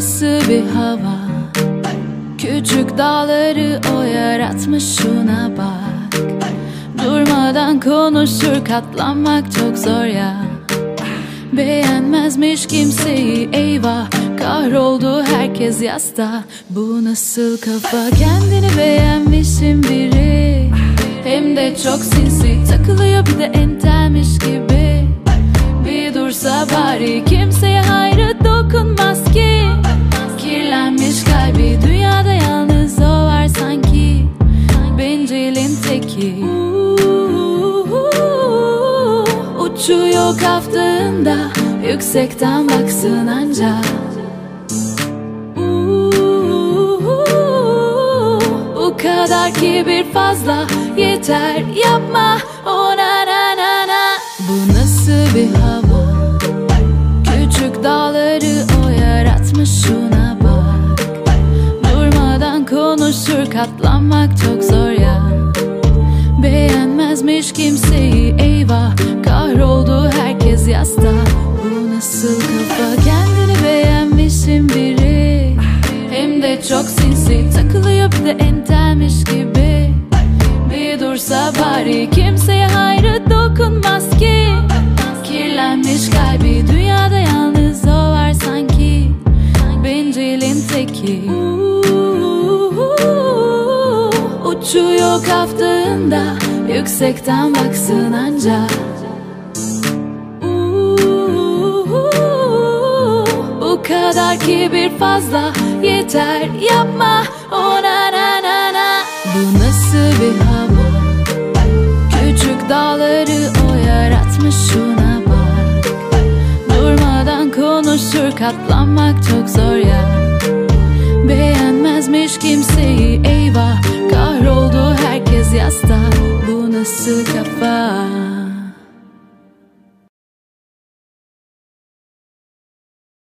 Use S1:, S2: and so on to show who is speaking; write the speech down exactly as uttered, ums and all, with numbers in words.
S1: nasıl bir hava? Küçük dağları o yaratmış, şuna bak. Durmadan konuşur, katlanmak çok zor ya. Beğenmezmiş kimseyi, eyvah. Kahroldu herkes yasta. Bu nasıl kafa? Kendini beğenmişim biri, hem de çok sinsi. Takılıyor bir de entelmiş gibi. Bir dursa bari, kimseye hayrı dokunmaz ki. Kirlenmiş kalbi, dünyada yalnız o var sanki. Bencilin teki. Uçuyor kaftığında, yüksekten baksın anca. Bu kadar kibir fazla, yeter yapma. Oh na na na na. Bu nasıl bir hava? Küçük dağları o yaratmış, şuna bak. Durmadan konuşur, katlanmak çok zor ya. Beğenmezmiş kimseyi, eyvah. Kahroldu herkes yasta. Bu nasıl kafa? Kendini beğenmişim biri, hem de çok sinsi. Takılıyor bir de entelmiş gibi. Bir dursa bari, kimseye hayrı dokunmaz ki. Kirlenmiş kalbi, dünyada yalnız o var sanki. Bencilin teki. Uçuyor kaftığında, yüksekten baksın anca. Bu kadar kibir fazla, yeter yapma. Oh na na na na. Bu nasıl bir hava? Küçük dağları o yaratmış, şuna bak. Durmadan konuşur, katlanmak çok zor ya. Beğenmezmiş kimseyi, eyvah. Kahroldu herkes yasta. Bu nasıl kafa?